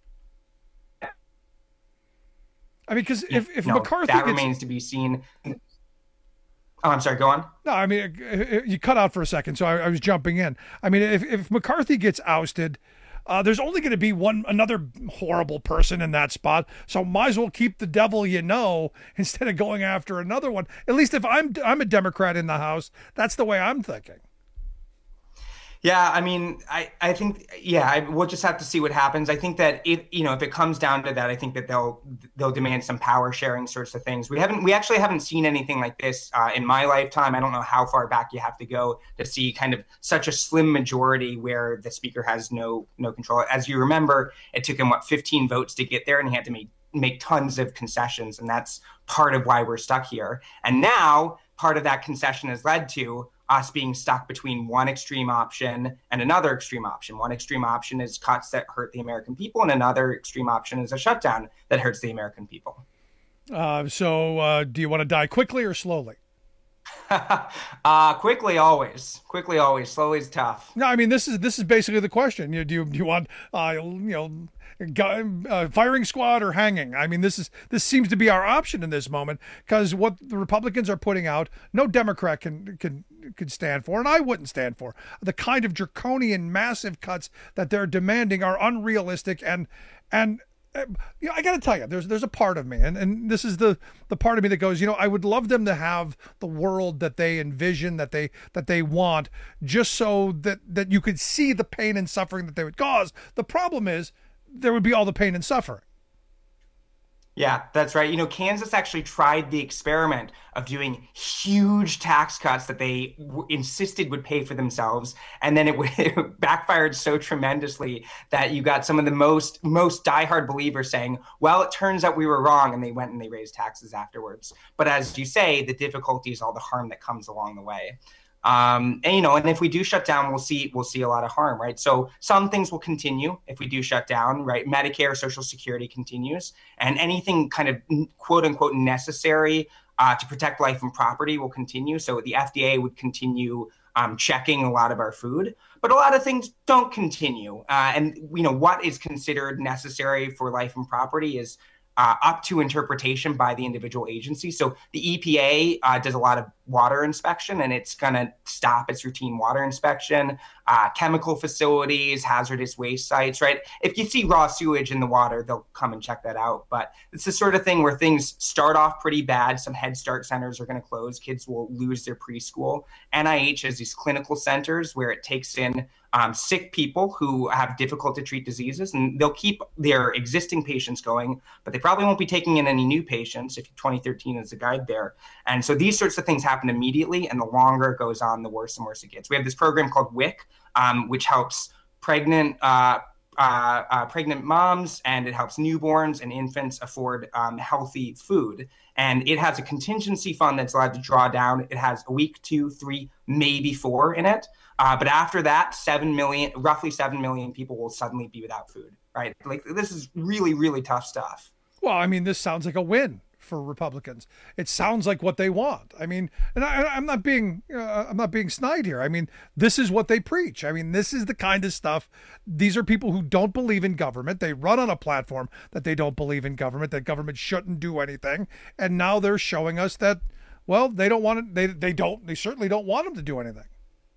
mean, because if, if no, McCarthy that gets... remains to be seen. Oh, I'm sorry. Go on. No, I mean, you cut out for a second, so I, I was jumping in. I mean, if if McCarthy gets ousted, Uh, there's only going to be one another horrible person in that spot, so might as well keep the devil you know instead of going after another one. At least if I'm I'm a Democrat in the House, that's the way I'm thinking. Yeah, I mean, I, I think, yeah, I, we'll just have to see what happens. I think that if, you know, if it comes down to that, I think that they'll they'll demand some power sharing sorts of things. We haven't, we actually haven't seen anything like this uh, in my lifetime. I don't know how far back you have to go to see kind of such a slim majority where the speaker has no no control. As you remember, it took him, what, fifteen votes to get there, and he had to make make tons of concessions, and that's part of why we're stuck here. And now part of that concession has led to us being stuck between one extreme option and another extreme option. One extreme option is cuts that hurt the American people, and another extreme option is a shutdown that hurts the American people. Uh, so uh, do you want to die quickly or slowly? uh, quickly, always. Quickly, always. Slowly is tough. No, I mean, this is this is basically the question. You, do, you, do you want, uh, you know, uh, firing squad or hanging? I mean, this is this seems to be our option in this moment, because what the Republicans are putting out, no Democrat can can can stand for, and I wouldn't stand for. The kind of draconian, massive cuts that they're demanding are unrealistic, and and. Uh, you know, I got to tell you, there's there's a part of me, and, and this is the, the part of me that goes, you know, I would love them to have the world that they envision, that they that they want, just so that, that you could see the pain and suffering that they would cause. The problem is there would be all the pain and suffering. Yeah, that's right. You know, Kansas actually tried the experiment of doing huge tax cuts that they w- insisted would pay for themselves. And then it, w- it backfired so tremendously that you got some of the most most diehard believers saying, well, it turns out we were wrong. And they went and they raised taxes afterwards. But as you say, the difficulty is all the harm that comes along the way. Um, and, you know, and if we do shut down, we'll see, we'll see a lot of harm, right? So some things will continue if we do shut down, right? Medicare, Social Security continues, and anything kind of quote unquote necessary uh, to protect life and property will continue. So the F D A would continue um, checking a lot of our food, but a lot of things don't continue. Uh, and, you know, what is considered necessary for life and property is Uh, up to interpretation by the individual agency. So the E P A uh, does a lot of water inspection, and it's going to stop its routine water inspection, uh, chemical facilities, hazardous waste sites, right? If you see raw sewage in the water, they'll come and check that out. But it's the sort of thing where things start off pretty bad. Some Head Start centers are going to close. Kids will lose their preschool. N I H has these clinical centers where it takes in Um, sick people who have difficult to treat diseases, and they'll keep their existing patients going, but they probably won't be taking in any new patients if twenty thirteen is the guide there. And so these sorts of things happen immediately, and the longer it goes on, the worse and worse it gets. We have this program called W I C, um, which helps pregnant uh, uh, uh, pregnant moms, and it helps newborns and infants afford um, healthy food. And it has a contingency fund that's allowed to draw down. It has a week, two, three, maybe four in it. Uh, but after that, seven million, roughly seven million people will suddenly be without food, right? Like, this is really, really tough stuff. Well, I mean, this sounds like a win for Republicans. It sounds like what they want. I mean, and I, I'm not being, uh, I'm not being snide here. I mean, this is what they preach. I mean, this is the kind of stuff. These are people who don't believe in government. They run on a platform that they don't believe in government, that government shouldn't do anything. And now they're showing us that, well, they don't want it. They, they don't, they certainly don't want them to do anything.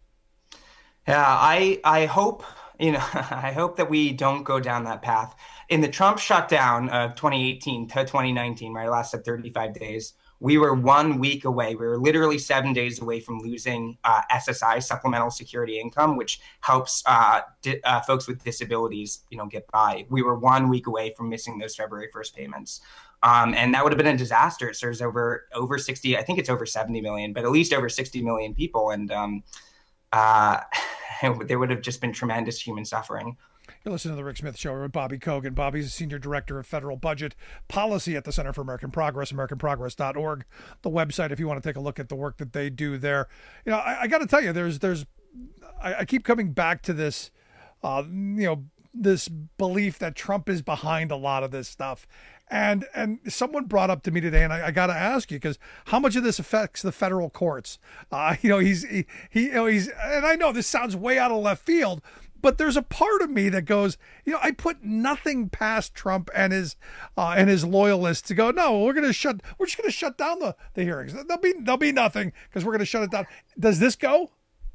Yeah, I I hope, you know, I hope that we don't go down that path. In the Trump shutdown of twenty eighteen to twenty nineteen, right, lasted thirty-five days, we were one week away. We were literally seven days away from losing uh, S S I, Supplemental Security Income, which helps uh, di- uh, folks with disabilities, you know, get by. We were one week away from missing those February first payments. Um, and that would have been a disaster. It serves over, over sixty, I think it's over seventy million, but at least over sixty million people. And, um, Uh, there would have just been tremendous human suffering. You're listening to The Rick Smith Show with Bobby Kogan. Bobby's a Senior Director of Federal Budget Policy at the Center for American Progress, american progress dot org, the website if you want to take a look at the work that they do there. You know, I, I got to tell you, there's, there's, I, I keep coming back to this, uh, you know, this belief that Trump is behind a lot of this stuff. And and someone brought up to me today, and I, I got to ask you, because how much of this affects the federal courts? Uh, you know, he's he, he you know he's, and I know this sounds way out of left field, but there's a part of me that goes, you know, I put nothing past Trump and his uh, and his loyalists to go, no, we're gonna shut, we're just gonna shut down the, the hearings. There'll be there'll be nothing because we're gonna shut it down. Does this go?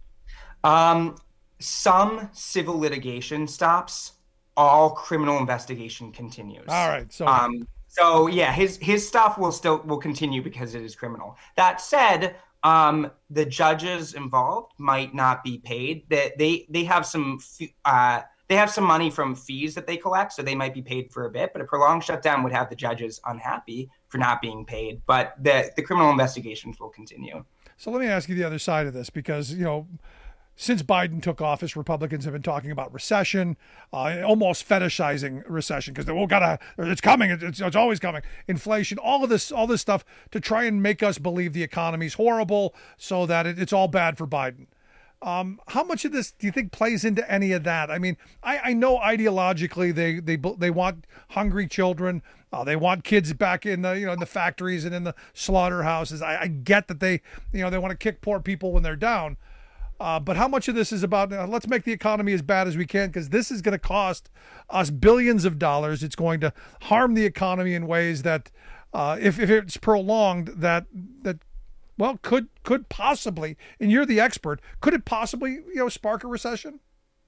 Um, some civil litigation stops. All criminal investigation continues. All right. So, um, so yeah, his his stuff will still will continue because it is criminal. That said, um, the judges involved might not be paid. That they, they they have some uh, they have some money from fees that they collect, so they might be paid for a bit. But a prolonged shutdown would have the judges unhappy for not being paid. But the the criminal investigations will continue. So let me ask you the other side of this, because you know, since Biden took office, Republicans have been talking about recession, uh, almost fetishizing recession because they oh, gotta, it's coming, it's, it's always coming. Inflation, all of this, all this stuff to try and make us believe the economy's horrible, so that it, it's all bad for Biden. Um, how much of this do you think plays into any of that? I mean, I, I know ideologically they they they want hungry children, uh, they want kids back in the you know in the factories and in the slaughterhouses. I, I get that they you know they want to kick poor people when they're down. Uh, but how much of this is about, uh, let's make the economy as bad as we can, because this is going to cost us billions of dollars. It's going to harm the economy in ways that, uh, if, if it's prolonged, that, that well, could could possibly, and you're the expert, could it possibly, you know, spark a recession?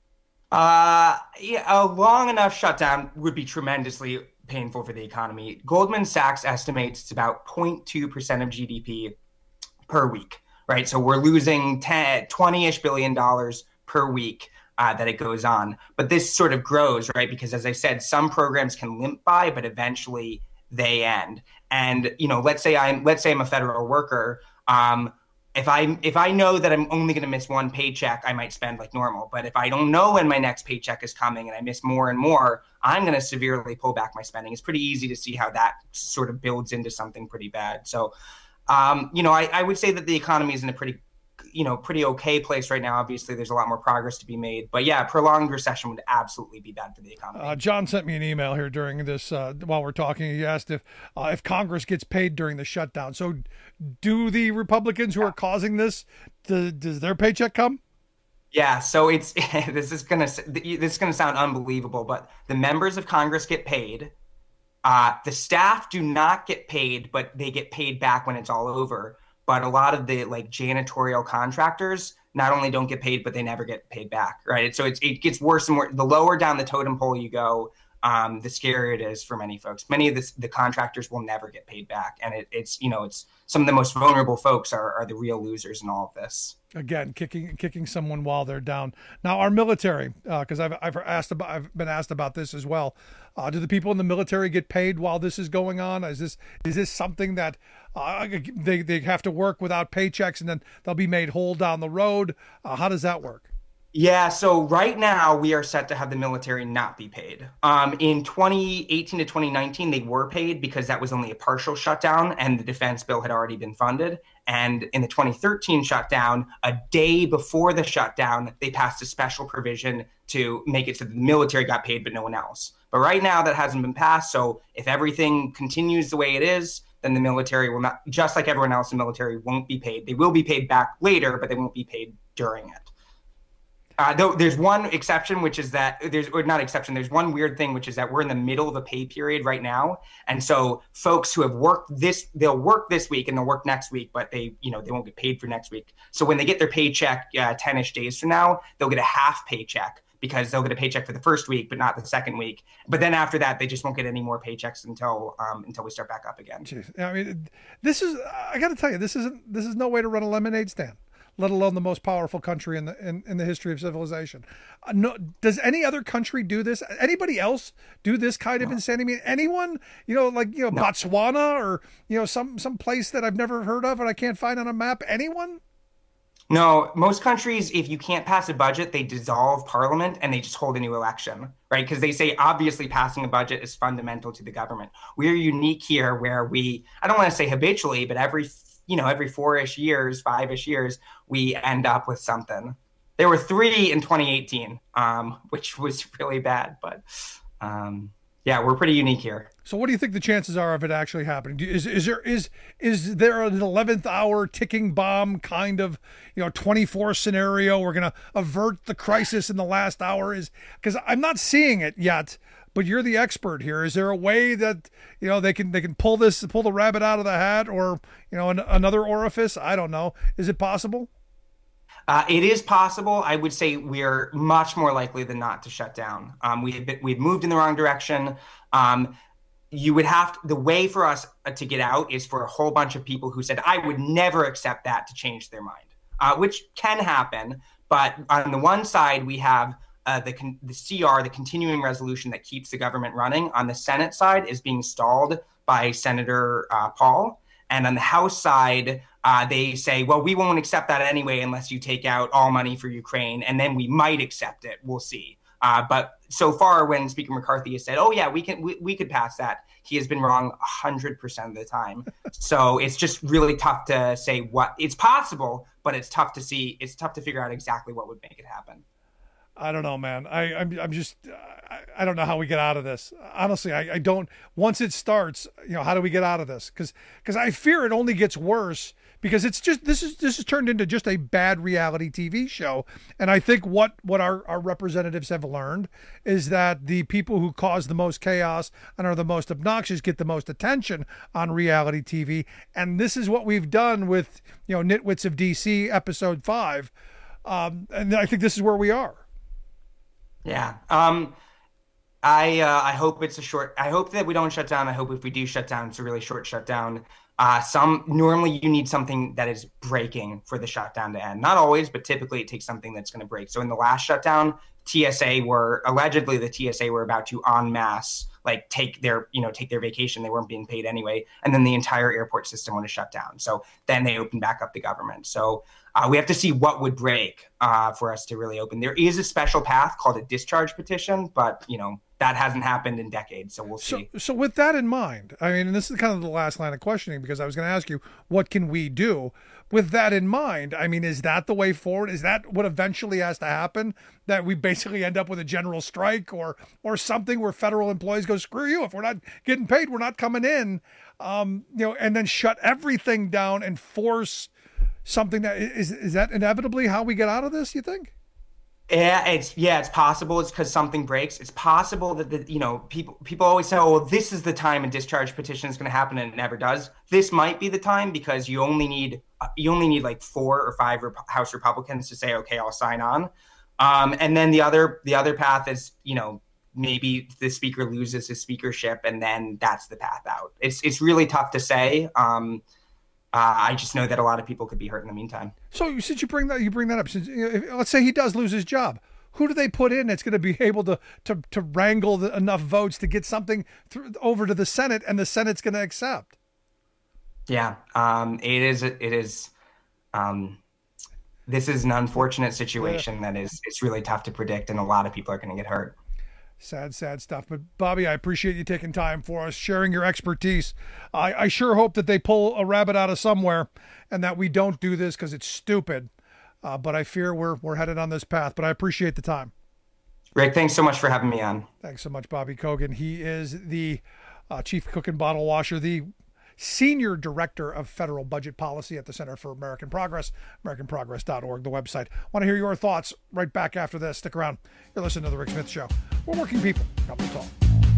Uh, yeah, a long enough shutdown would be tremendously painful for the economy. Goldman Sachs estimates it's about zero point two percent of G D P per week. Right, so we're losing ten, twenty-ish billion dollars per week uh, that it goes on. But this sort of grows, right? Because as I said, some programs can limp by, but eventually they end. And you know, let's say I'm let's say I'm a federal worker. Um, if I if I know that I'm only going to miss one paycheck, I might spend like normal. But if I don't know when my next paycheck is coming and I miss more and more, I'm going to severely pull back my spending. It's pretty easy to see how that sort of builds into something pretty bad. So. Um, you know, I, I would say that the economy is in a pretty, you know, pretty okay place right now. Obviously, there's a lot more progress to be made. But yeah, prolonged recession would absolutely be bad for the economy. Uh, John sent me an email here during this, uh, while we're talking. He asked if uh, if Congress gets paid during the shutdown. So do the Republicans who are causing this, do, does their paycheck come? Yeah, so it's this is gonna this is gonna sound unbelievable, but the members of Congress get paid. Uh, the staff do not get paid, but they get paid back when it's all over. But a lot of the like janitorial contractors not only don't get paid, but they never get paid back, right? So it's, it gets worse and worse. The lower down the totem pole you go, um, the scarier it is for many folks. Many of the, the contractors will never get paid back. And it, it's, you know, it's some of the most vulnerable folks are, are the real losers in all of this. Again, kicking kicking someone while they're down. Now, our military, because uh, I've I've asked about I've been asked about this as well. Uh, do the people in the military get paid while this is going on? Is this is this something that uh, they they have to work without paychecks and then they'll be made whole down the road? Uh, how does that work? Yeah, so right now we are set to have the military not be paid. Um, in twenty eighteen to twenty nineteen, they were paid because that was only a partial shutdown and the defense bill had already been funded. And in the twenty thirteen shutdown, a day before the shutdown, they passed a special provision to make it so the military got paid, but no one else. But right now that hasn't been passed. So if everything continues the way it is, then the military will not, just like everyone else, the military won't be paid. They will be paid back later, but they won't be paid during it. Uh, though there's one exception, which is that there's or not exception. There's one weird thing, which is that we're in the middle of a pay period right now, and so folks who have worked this, they'll work this week and they'll work next week, but they, you know, they won't get paid for next week. So when they get their paycheck uh, ten-ish days from now, they'll get a half paycheck because they'll get a paycheck for the first week, but not the second week. But then after that, they just won't get any more paychecks until um, until we start back up again. Jeez. I mean, this is I got to tell you, this isn't this is no way to run a lemonade stand, let alone the most powerful country in the in, in the history of civilization. Uh, no, does any other country do this? Anybody else do this kind of no. insanity? I mean, anyone, you know, like, you know, no. Botswana or, you know, some some place that I've never heard of and I can't find on a map? Anyone? No, most countries, if you can't pass a budget, they dissolve parliament and they just hold a new election, right? Because they say, obviously, passing a budget is fundamental to the government. We're unique here where we, I don't want to say habitually, but every you know, every four-ish years, five-ish years, we end up with something. There were three in twenty eighteen, um, which was really bad. But um, yeah, we're pretty unique here. So what do you think the chances are of it actually happening? Is is there is is there an eleventh hour ticking bomb kind of, you know, twenty-four scenario? We're going to avert the crisis in the last hour? Is because I'm not seeing it yet. But you're the expert here. Is there a way that, you know, they can they can pull this pull the rabbit out of the hat, or, you know, an, another orifice? I don't know. Is it possible? Uh, it is possible. I would say we're much more likely than not to shut down. Um, we had been, we've moved in the wrong direction. Um, you would have to, the way for us to get out is for a whole bunch of people who said, I would never accept that, to change their mind, uh, which can happen. But on the one side, we have Uh, the, the C R, the continuing resolution that keeps the government running. On the Senate side is being stalled by Senator uh, Paul. And on the House side, uh, they say, well, we won't accept that anyway unless you take out all money for Ukraine, and then we might accept it. We'll see. Uh, but so far, when Speaker McCarthy has said, oh, yeah, we can we, we could pass that, he has been wrong one hundred percent of the time. So it's just really tough to say what it's possible, but it's tough to see. It's tough to figure out exactly what would make it happen. I don't know, man. I, I'm, I'm just, I, I don't know how we get out of this. Honestly, I, I don't, once it starts, you know, how do we get out of this? Because, because I fear it only gets worse, because it's just, this is, this has turned into just a bad reality T V show. And I think what, what our, our representatives have learned is that the people who cause the most chaos and are the most obnoxious get the most attention on reality T V. And this is what we've done with, you know, Nitwits of D C episode five. Um, and I think this is where we are. Yeah. Um, I uh, I hope it's a short. I hope that we don't shut down. I hope if we do shut down, it's a really short shutdown. Uh, some normally you need something that is breaking for the shutdown to end. Not always, but typically it takes something that's going to break. So in the last shutdown, T S A were allegedly the T S A were about to en masse like take their you know take their vacation. They weren't being paid anyway, and then the entire airport system would have shut down. So then they opened back up the government. So. Uh, we have to see what would break uh, for us to really open. There is a special path called a discharge petition, but, you know, that hasn't happened in decades, so we'll see. So, so with that in mind, I mean, and this is kind of the last line of questioning, because I was going to ask you, what can we do? With that in mind, I mean, is that the way forward? Is that what eventually has to happen, that we basically end up with a general strike or or something where federal employees go, screw you, if we're not getting paid, we're not coming in, um, you know, and then shut everything down and force something that is, is that inevitably how we get out of this, you think? Yeah, it's yeah, it's possible. It's because something breaks. It's possible that the, you know people people always say, "Oh, well, this is the time a discharge petition is going to happen," and it never does. This might be the time because you only need you only need like four or five Rep- House Republicans to say, "Okay, I'll sign on," um, and then the other the other path is you know maybe the speaker loses his speakership, and then that's the path out. It's it's really tough to say. Um, Uh, I just know that a lot of people could be hurt in the meantime. So since you bring that, you bring that up, since, you know, if, let's say he does lose his job, who do they put in that's going to be able to to to wrangle the, enough votes to get something through, over to the Senate, and the Senate's going to accept? Yeah, um, it is. It is. Um, this is an unfortunate situation yeah. that is. It's really tough to predict, and a lot of people are going to get hurt. Sad, sad stuff. But Bobby, I appreciate you taking time for us, sharing your expertise. I, I sure hope that they pull a rabbit out of somewhere and that we don't do this because it's stupid. Uh, but I fear we're we're headed on this path. But I appreciate the time. Rick, thanks so much for having me on. Thanks so much, Bobby Kogan. He is the uh, chief cook and bottle washer, the Senior Director of Federal Budget Policy at the Center for American Progress, american progress dot org, the website. Want to hear your thoughts right back after this. Stick around. You're listening to The Rick Smith Show. We're working people. Company talk.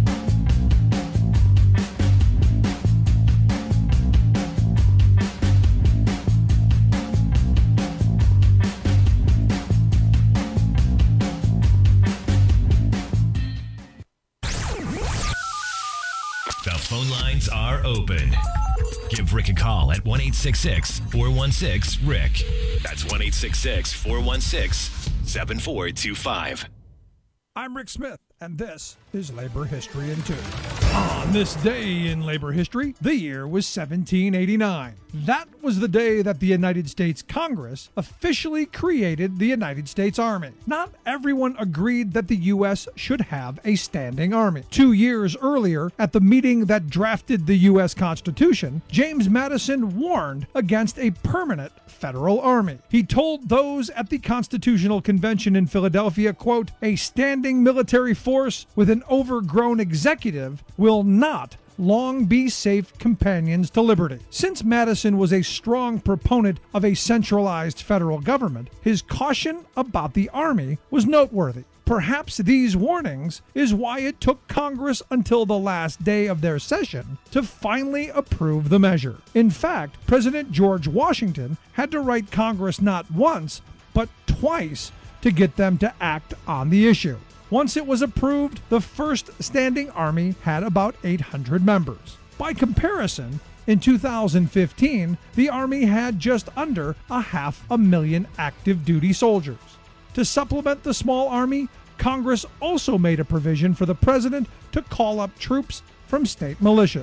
The phone lines are open. Give Rick a call at one eight six six, four one six, Rick. That's one eight six six, four one six, seven four two five. I'm Rick Smith, and this is Labor History in Two. On this day in labor history, the year was seventeen eighty-nine. That was the day that the United States Congress officially created the United States Army. Not everyone agreed that the U S should have a standing army. Two years earlier, at the meeting that drafted the U S Constitution, James Madison warned against a permanent federal army. He told those at the Constitutional Convention in Philadelphia, quote, "A standing military force with an overgrown executive will not long be safe companions to liberty." Since Madison was a strong proponent of a centralized federal government, his caution about the Army was noteworthy. Perhaps these warnings is why it took Congress until the last day of their session to finally approve the measure. In fact, President George Washington had to write Congress not once, but twice to get them to act on the issue. Once it was approved, the first standing army had about eight hundred members. By comparison, in two thousand fifteen, the Army had just under a half a million active duty soldiers. To supplement the small army, Congress also made a provision for the president to call up troops from state militias.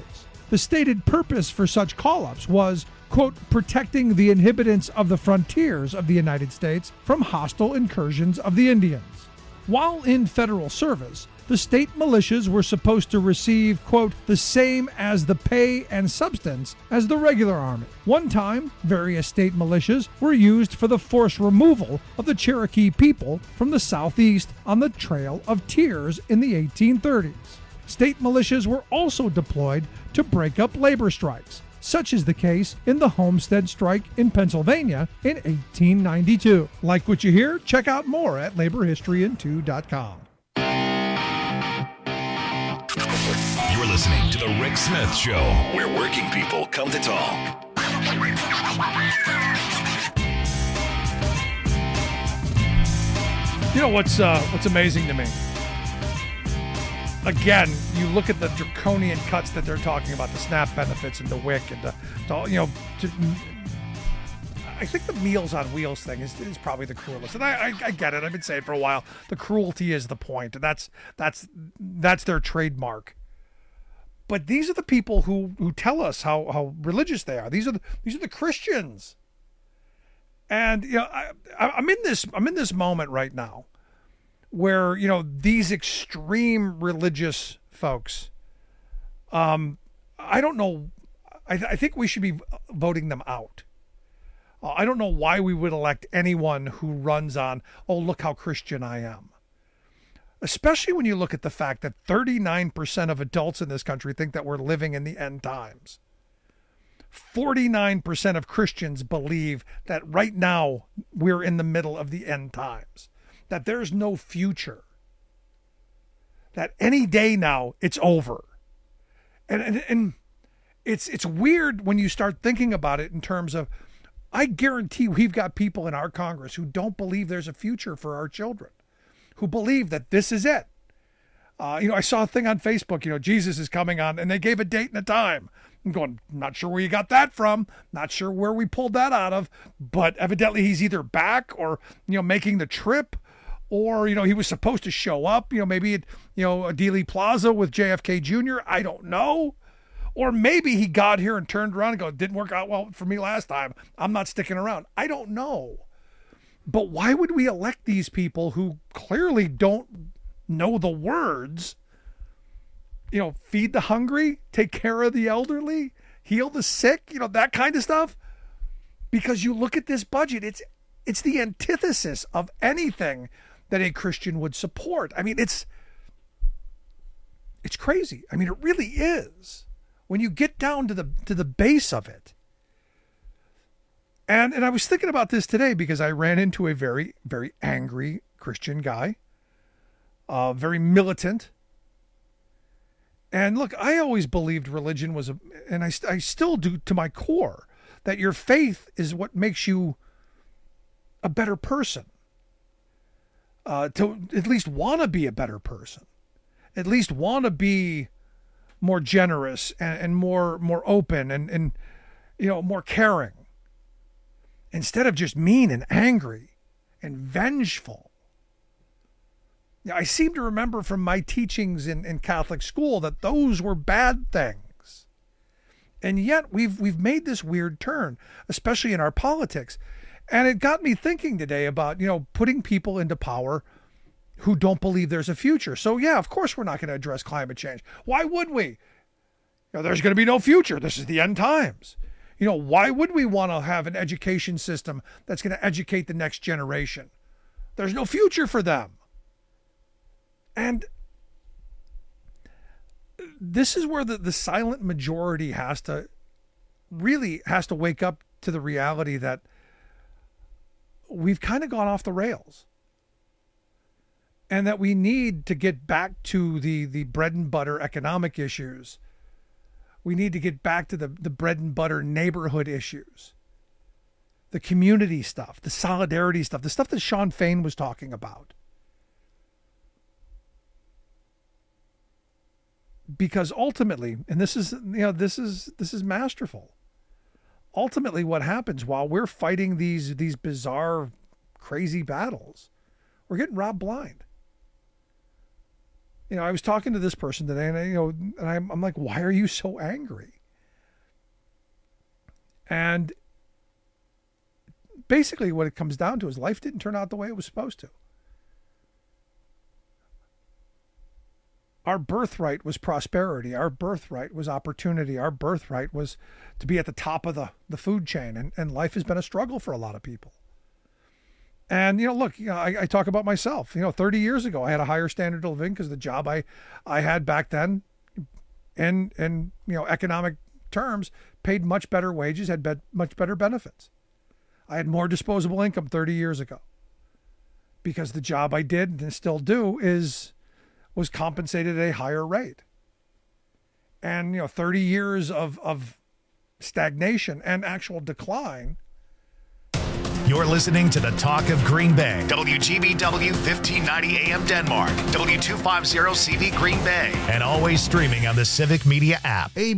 The stated purpose for such call-ups was, quote, protecting the inhabitants of the frontiers of the United States from hostile incursions of the Indians. While in federal service, the state militias were supposed to receive, quote, the same as the pay and substance as the regular army. One time, various state militias were used for the forced removal of the Cherokee people from the southeast on the Trail of Tears in the eighteen thirties. State militias were also deployed to break up labor strikes, such is the case in the Homestead Strike in Pennsylvania in eighteen ninety-two. Like what you hear? Check out more at labor history in two dot com. You're listening to The Rick Smith Show, where working people come to talk. You know what's uh, what's amazing to me? Again, you look at the draconian cuts that they're talking about, the SNAP benefits and the W I C and the, the you know, to, I think the Meals on Wheels thing is, is probably the cruelest. And I, I, I get it. I've been saying it for a while. The cruelty is the point. And that's that's that's their trademark. But these are the people who, who tell us how, how religious they are. These are the, these are the Christians. And you know, I, I'm in this I'm in this moment right now where, you know, these extreme religious folks, um, I don't know, I, th- I think we should be voting them out. Uh, I don't know why we would elect anyone who runs on, oh, look how Christian I am. Especially when you look at the fact that thirty-nine percent of adults in this country think that we're living in the end times. forty-nine percent of Christians believe that right now we're in the middle of the end times. That there's no future. That any day now it's over. And, and and it's it's weird when you start thinking about it in terms of, I guarantee we've got people in our Congress who don't believe there's a future for our children, who believe that this is it. Uh, you know, I saw a thing on Facebook, you know, Jesus is coming on, and they gave a date and a time. I'm going, not sure where you got that from, not sure where we pulled that out of, but evidently he's either back or, you know, making the trip, or, you know, he was supposed to show up, you know, maybe at, you know, a Dealey Plaza with J F K Junior I don't know. Or maybe he got here and turned around and go, didn't work out well for me last time, I'm not sticking around. I don't know. But why would we elect these people who clearly don't know the words? You know, feed the hungry, take care of the elderly, heal the sick, you know, that kind of stuff. Because you look at this budget, it's it's the antithesis of anything that a Christian would support. I mean, it's it's crazy. I mean, it really is. When you get down to the to the base of it. And and I was thinking about this today because I ran into a very, very angry Christian guy, uh, very militant. And look, I always believed religion was, a, and I, I still do to my core, that your faith is what makes you a better person. Uh, to at least want to be a better person, at least want to be more generous and, and more more open and, and you know more caring. Instead of just mean and angry and vengeful. I seem to remember from my teachings in, in Catholic school that those were bad things. And yet we've we've made this weird turn, especially in our politics. And it got me thinking today about, you know, putting people into power who don't believe there's a future. So yeah, of course we're not going to address climate change. Why would we? You know, there's going to be no future. This is the end times. You know, why would we want to have an education system that's going to educate the next generation? There's no future for them. And this is where the, the silent majority has to really has to wake up to the reality that we've kind of gone off the rails. And that we need to get back to the, the bread and butter economic issues. We need to get back to the, the bread and butter neighborhood issues, the community stuff, the solidarity stuff, the stuff that Sean Fain was talking about. Because ultimately, and this is, you know, this is, this is masterful. Ultimately, what happens while we're fighting these, these bizarre, crazy battles, we're getting robbed blind. You know, I was talking to this person today, and I, you know, and I'm, I'm like, why are you so angry? And basically what it comes down to is life didn't turn out the way it was supposed to. Our birthright was prosperity. Our birthright was opportunity. Our birthright was to be at the top of the, the food chain. And, and life has been a struggle for a lot of people. And, you know, look, you know, I, I talk about myself. You know, thirty years ago, I had a higher standard of living because the job I, I had back then in, in, you know, economic terms paid much better wages, had be- much better benefits. I had more disposable income thirty years ago because the job I did and still do is was compensated at a higher rate. And, you know, thirty years of, of stagnation and actual decline. You're listening to the Talk of Green Bay. W G B W fifteen ninety A M Denmark. W two fifty C V Green Bay. And always streaming on the Civic Media app.